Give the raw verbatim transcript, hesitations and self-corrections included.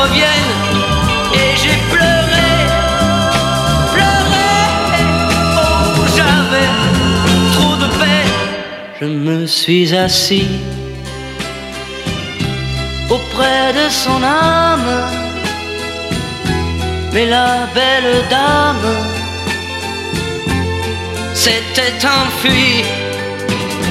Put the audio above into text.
revienne. Et j'ai pleuré, pleuré. Oh, j'avais trop de peine. Je me suis assis auprès de son âme, mais la belle dame s'était enfuie